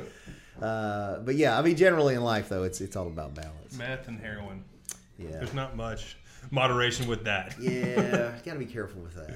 But yeah, generally in life though, it's all about balance. Meth and heroin. Yeah, there's not much moderation with that. Yeah, you got to be careful with that.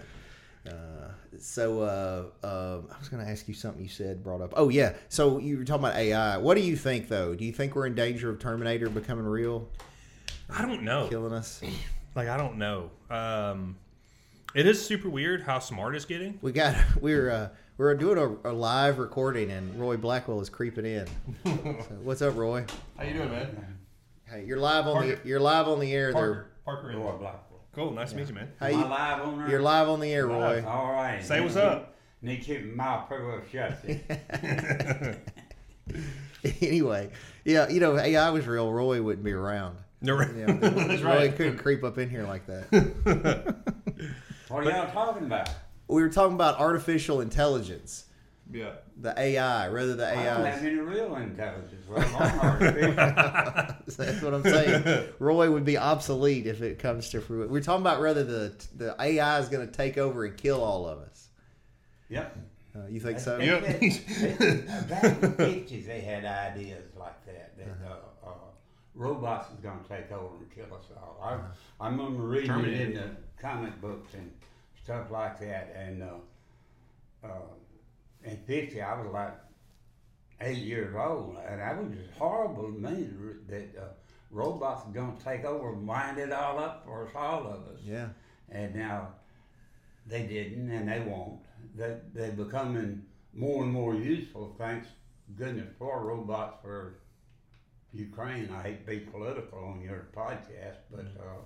I was going to ask you something you brought up. Oh, yeah. So you were talking about AI. What do you think, though? Do you think we're in danger of Terminator becoming real? I don't know. Killing us? I don't know. It is super weird how smart it's getting. We're doing a live recording, and Roy Blackwell is creeping in. So, what's up, Roy? How you doing, man? Hey, you're live on the air there. Parker Roy Blackwell. Cool, nice to meet you, man. Hey, Am I live on there? You're live on the air, Roy. All right. Say what's up. Need to keep my mouth pretty well shut. Anyway, AI was real. Roy wouldn't be around. That's Roy couldn't creep up in here like that. What are y'all talking about? We were talking about artificial intelligence. Yeah. The AI, rather the AI. I don't have any real intelligence. Well, I'm artificial. That's what I'm saying. Roy would be obsolete if it comes to fruit. We're talking about whether the AI is going to take over and kill all of us. Yep. You think so? Yep. Back in the 50s, they had ideas like that robots was going to take over and kill us all. I remember reading it in the comic books and stuff like that, and in 50, I was like 8 years old, and that was just horrible to me that robots are going to take over and wind it all up for us, all of us. Yeah. And now they didn't, and they won't. They're becoming more and more useful, thanks goodness for robots for Ukraine. I hate to be political on your podcast, but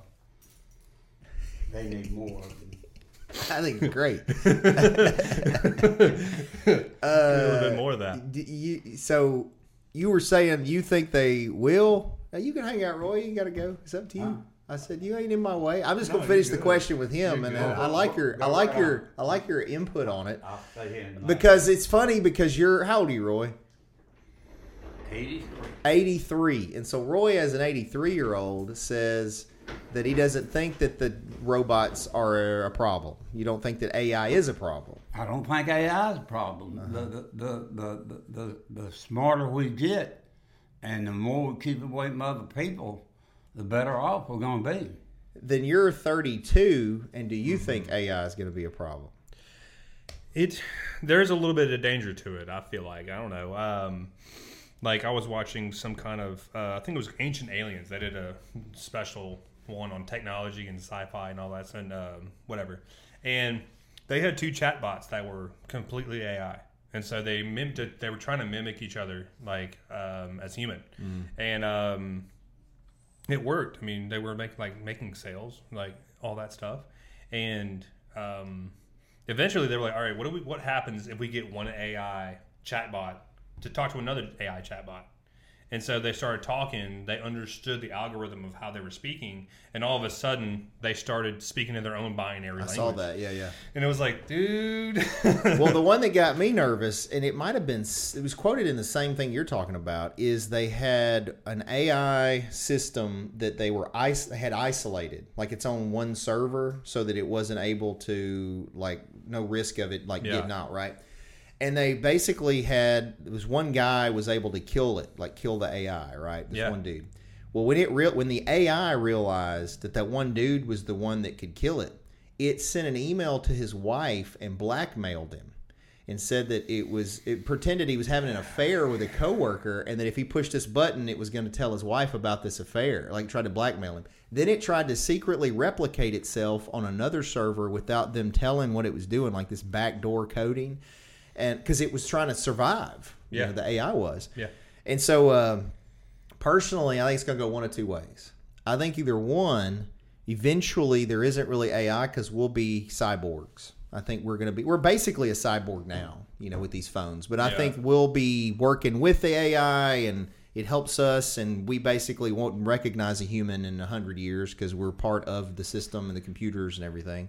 they need more of them. I think it's great. A little bit more of that. So you were saying you think they will? Now you can hang out, Roy. You got to go. It's up to you. Huh? I said you ain't in my way. I'm just No, gonna finish you're the good. question with him, You're and good. I like your Go right on. I like your input on it I'll stay in because it's funny because you're how old are you, Roy? 83. 83, and so Roy, as an 83-year-old, says that he doesn't think that the robots are a problem. You don't think that AI is a problem. I don't think AI is a problem. The smarter we get, and the more we keep away from other people, the better off we're going to be. Then you're 32, and do you think AI is going to be a problem? There's a little bit of danger to it. I feel like I don't know. Like I was watching some kind of I think it was Ancient Aliens. They did a special one on technology and sci-fi and all that and whatever. And they had 2 chatbots that were completely AI, and so they mimicked it. They were trying to mimic each other like as human, and it worked. I mean, they were making sales, like all that stuff, and eventually they were like, all right, what happens if we get one AI chatbot to talk to another AI chatbot? And so they started talking. They understood the algorithm of how they were speaking, and all of a sudden they started speaking in their own binary language. I saw that, yeah. And it was like, dude. Well, the one that got me nervous, and it might have been, it was quoted in the same thing you're talking about, is they had an AI system that they had isolated, like it's on one server, so that it wasn't able to, like, no risk of it, like getting out, right? And they basically there was one guy was able to kill it, like kill the AI, right? This one dude. Well, when the AI realized that one dude was the one that could kill it, it sent an email to his wife and blackmailed him and said that it pretended he was having an affair with a coworker, and that if he pushed this button, it was going to tell his wife about this affair, like tried to blackmail him. Then it tried to secretly replicate itself on another server without them telling what it was doing, like this backdoor coding. And because it was trying to survive, the AI was. Yeah. And so, personally, I think it's going to go one of 2 ways. I think either one, eventually there isn't really AI because we'll be cyborgs. I think we're basically a cyborg now, with these phones. But I think we'll be working with the AI, and it helps us, and we basically won't recognize a human in 100 years because we're part of the system and the computers and everything.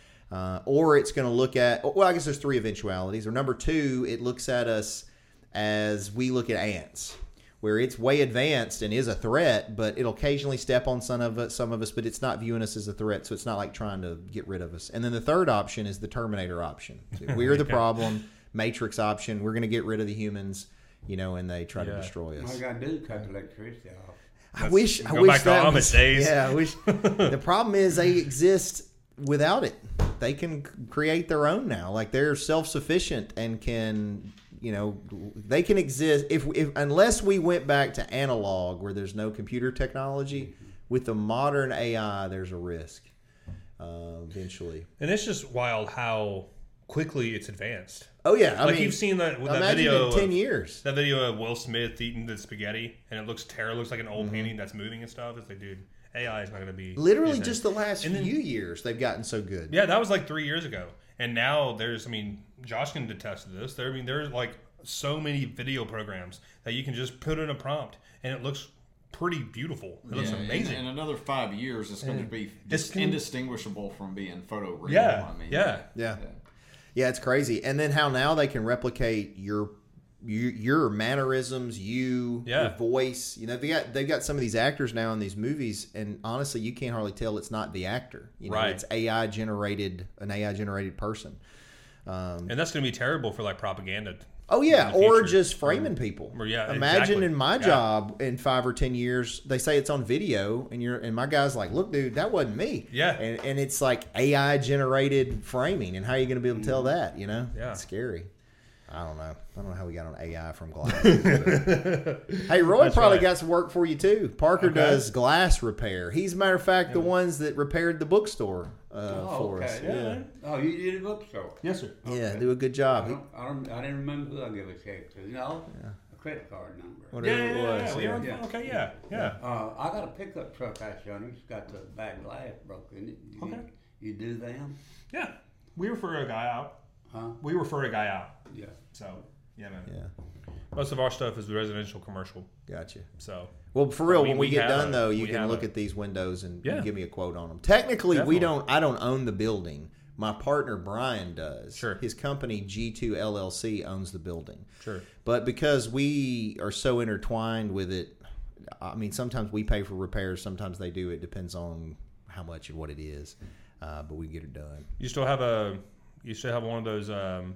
Or it's going to look at, well, I guess there's 3 eventualities. Or number 2, it looks at us as we look at ants, where it's way advanced and is a threat, but it'll occasionally step on some of us, but it's not viewing us as a threat, so it's not like trying to get rid of us. And then the third option is the Terminator option. We're the problem, Matrix option. We're going to get rid of the humans, and they try to destroy us. All you got to do is cut the electricity off. I wish back to that Amish was, days. Yeah, I wish. The problem is they exist without it. They can create their own now. Like they're self-sufficient and can, they can exist if unless we went back to analog where there's no computer technology. With the modern AI, there's a risk eventually. And it's just wild how quickly it's advanced. Oh yeah, I mean, you've seen that with that imagine video in 10 years. That video of Will Smith eating the spaghetti, and it looks terrible. It looks like an old painting that's moving and stuff. It's like, dude, AI is not going to be Literally decent. just the last few years they've gotten so good. Yeah, that was like 3 years ago, and now Josh can attest to this. There's like so many video programs that you can just put in a prompt, and it looks pretty beautiful. It looks amazing. In another 5 years, it's going to be indistinguishable from being photoreal. Yeah, I mean, Yeah, it's crazy. And then how now they can replicate your mannerisms, your voice. They've got some of these actors now in these movies, and honestly, you can't hardly tell it's not the actor. It's an AI generated person. And that's going to be terrible for like propaganda. Oh yeah, or just framing people. Imagine in my job in 5 or 10 years, they say it's on video, and my guy's like, "Look, dude, that wasn't me." Yeah, and it's like AI generated framing, and how are you going to be able to tell that? Yeah, it's scary. I don't know how we got on AI from glass. Hey, Roy That's probably right. got some work for you too. Parker Okay. does glass repair. He's, a matter of fact, the ones that repaired the bookstore for us. Yeah. Oh, you did a bookstore. Yes, sir. Yeah, do a good job. I didn't remember who I gave a check to. No, a credit card number. Whatever it was. we are- Yeah. Okay, yeah. I got a pickup truck out yonder. It's got the back glass broken in it. Okay. You do them? Yeah. We refer a guy out. Huh? We refer a guy out. Yeah. So, yeah, man. Yeah, Most of our stuff is residential, commercial. gotcha. So, Well, for real, when we we get have done a- though, you we can have look a- at these windows and Yeah. give me a quote on them. Technically, Definitely. I don't own the building. My partner Brian does. Sure. His company G2 LLC owns the building. sure. But because we are so intertwined with it, I mean, sometimes we pay for repairs, sometimes they do. It depends on how much and what it is, but we get it done. You still have one of those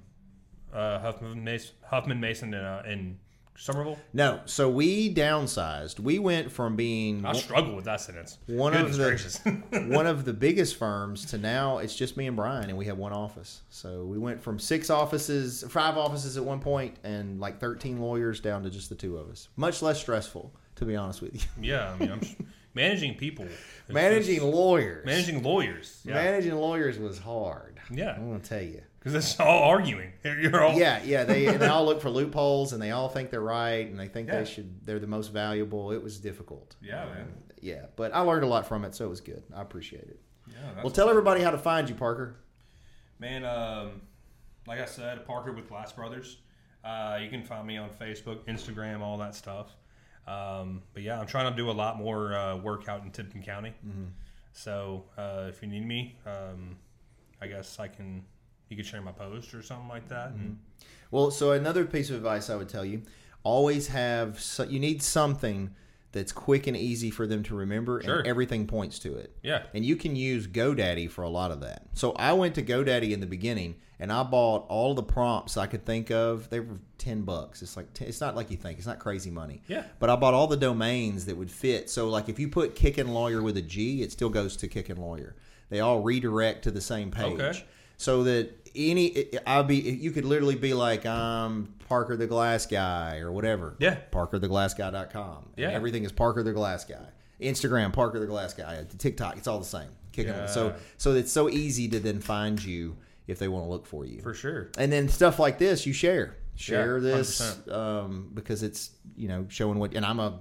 Huffman Mason in Somerville? No, so we downsized. We went from being I struggle with that sentence. one Goodness of the gracious. one of the biggest firms to now it's just me and Brian, and we have one office. So we went from 5 offices at one point, and like 13 lawyers down to just the 2 of us. Much less stressful, to be honest with you. Yeah, I mean, managing people. Managing lawyers. Managing lawyers. Yeah. Managing lawyers was hard. Yeah. I'm gonna tell you. Because it's all arguing. You're all Yeah. They all look for loopholes, and they all think they're right, and they think Yeah. they're the most valuable. It was difficult. Yeah, man. Yeah, but I learned a lot from it, so it was good. I appreciate it. Yeah, that's Well, tell everybody how to find you, Parker. Man, like I said, Parker with Glass Brothers. You can find me on Facebook, Instagram, all that stuff. But yeah, I'm trying to do a lot more work out in Tipton County. Mm-hmm. So if you need me, I guess you could share my post or something like that. Mm-hmm. And Well, so another piece of advice I would tell you: always have you need something that's quick and easy for them to remember, Sure. and everything points to it. yeah, And you can use GoDaddy for a lot of that. So I went to GoDaddy in the beginning, and I bought all the prompts I could think of. They were $10. It's like it's not like you think. It's not crazy money. Yeah. But I bought all the domains that would fit. So like if you put Kickin' Lawyer with a G, it still goes to Kickin' Lawyer. They all redirect to the same page. Okay. So that you could literally be like, I'm Parker the Glass Guy or whatever. Yeah. ParkerTheGlassGuy.com. Yeah. And everything is Parker the Glass Guy. Instagram, Parker the Glass Guy. TikTok, it's all the same. Yeah. So it's so easy to then find you if they want to look for you. for sure. And then stuff like this, you share Yeah, this 100%. because it's showing what. And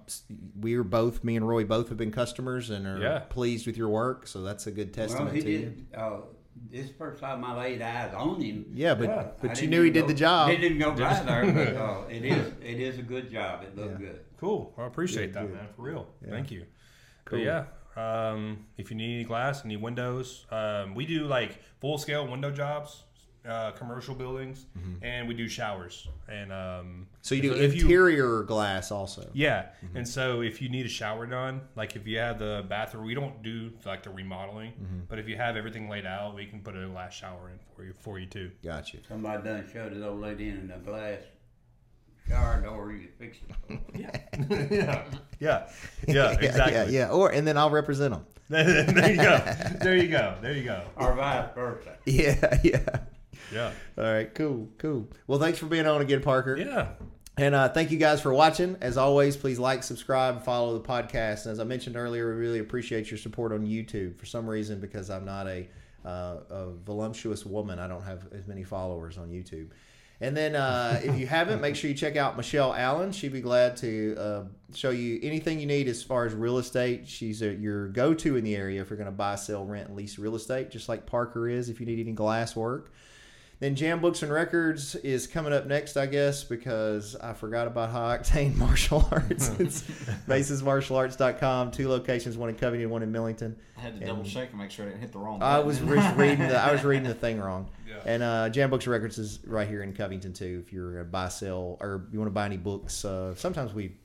me and Roy both have been customers and are Yeah. pleased with your work. So that's a good Well, testament he to you. did. This first time I laid eyes on him. Yeah, but Yeah. I but you didn't knew he even did the go- job. He didn't go by there, but it is a good job. It looked good. Cool. Well, I appreciate that, good. man. For real. Yeah. Thank you. Cool. But yeah, if you need any glass, any windows, we do like full scale window jobs, commercial buildings, and we do showers. And So you do if interior glass also. yeah, and so if you need a shower done, like if you have the bathroom, we don't do like the remodeling, but if you have everything laid out, we can put a glass shower in for you too. Gotcha. Somebody done showed his old lady in a glass shower door. You fix it. Yeah, exactly. Yeah. And then I'll represent them. There you go. Or vice versa. Yeah. Yeah, All right. Cool. Well, thanks for being on again, Parker. yeah. And thank you guys for watching. As always, please like, subscribe, and follow the podcast. And as I mentioned earlier, we really appreciate your support on YouTube. For some reason, because I'm not a voluptuous woman, I don't have as many followers on YouTube. And then if you haven't, make sure you check out Michelle Allen. She'd be glad to show you anything you need as far as real estate. She's your go-to in the area if you're going to buy, sell, rent, and lease real estate, just like Parker is if you need any glass work. Then Jam Books and Records is coming up next, I guess, because I forgot about High Octane Martial Arts. It's basismartialarts.com. 2 locations, one in Covington, one in Millington. I had to double check and make sure I didn't hit the wrong I button. was reading the thing wrong. Yeah. And Jam Books and Records is right here in Covington too. If you're a buy, sell, or you want to buy any books, sometimes we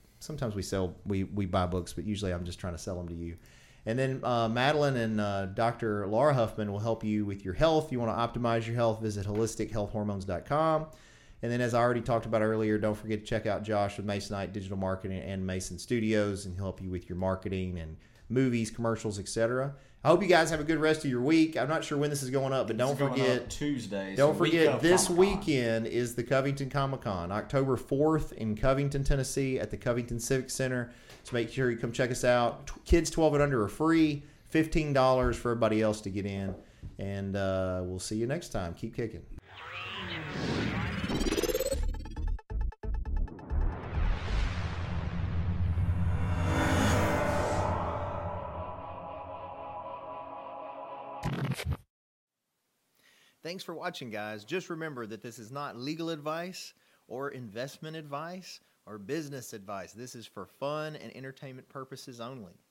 buy books, but usually I'm just trying to sell them to you. And then Madeline and Dr. Laura Huffman will help you with your health. You want to optimize your health, visit holistichealthhormones.com. And then, as I already talked about earlier, don't forget to check out Josh with Masonite Digital Marketing and Mason Studios, and he'll help you with your marketing and movies, commercials, etc. I hope you guys have a good rest of your week. I'm not sure when this is going up, but don't forget Tuesday. Don't forget this weekend is the Covington Comic-Con, October 4th in Covington, Tennessee, at the Covington Civic Center. So make sure you come check us out. Kids 12 and under are free. $15 for everybody else to get in. And we'll see you next time. Keep kicking. Thanks for watching, guys. Just remember that this is not legal advice or investment advice or business advice. This is for fun and entertainment purposes only.